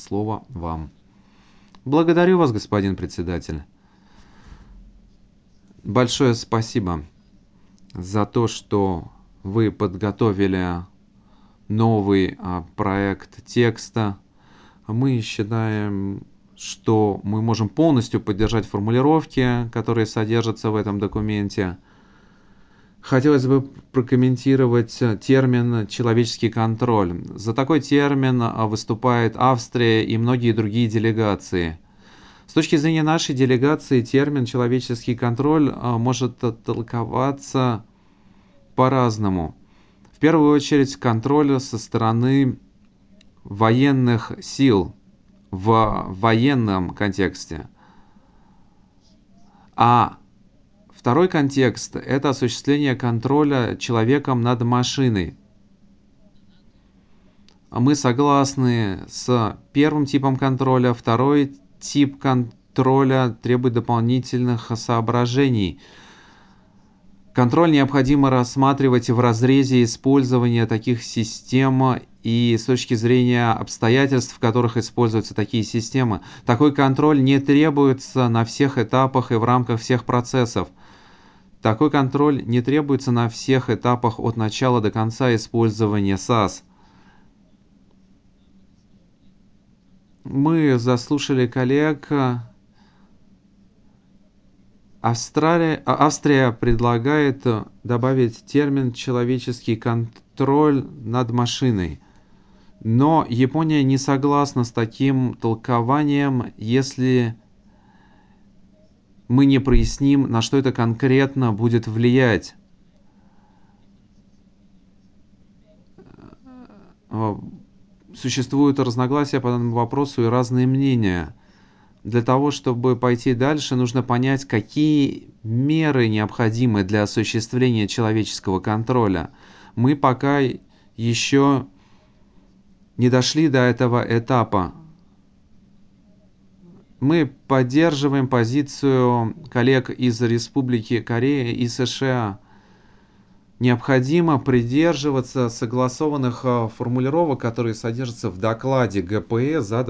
слово вам. Благодарю вас, господин председатель. Большое спасибо за то, что вы подготовили новый проект текста. Мы считаем, что мы можем полностью поддержать формулировки, которые содержатся в этом документе. Хотелось бы прокомментировать термин «человеческий контроль». За такой термин выступает Австрия и многие другие делегации. С точки зрения нашей делегации, термин «человеческий контроль» может толковаться по-разному. В первую очередь, контроль со стороны военных сил в военном контексте. А второй контекст – это осуществление контроля человеком над машиной. Мы согласны с первым типом контроля. Второй тип контроля требует дополнительных соображений. Контроль необходимо рассматривать в разрезе использования таких систем и с точки зрения обстоятельств, в которых используются такие системы. Такой контроль не требуется на всех этапах и в рамках всех процессов. Такой контроль не требуется на всех этапах от начала до конца использования САС. Мы заслушали коллег. Австрия предлагает добавить термин «человеческий контроль над машиной». Но Япония не согласна с таким толкованием, если мы не проясним, на что это конкретно будет влиять. Существуют разногласия по данному вопросу и разные мнения. Для того, чтобы пойти дальше, нужно понять, какие меры необходимы для осуществления человеческого контроля. Мы пока еще не дошли до этого этапа. Мы поддерживаем позицию коллег из Республики Корея и США. Необходимо придерживаться согласованных формулировок, которые содержатся в докладе ГПЭ за